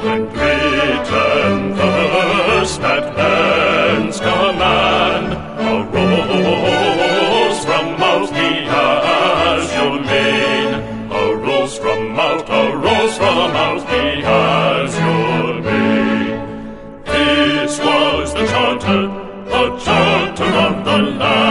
when Britain first at man's command arose from out the azure main, arose from out the azure main. This was the charter of the land.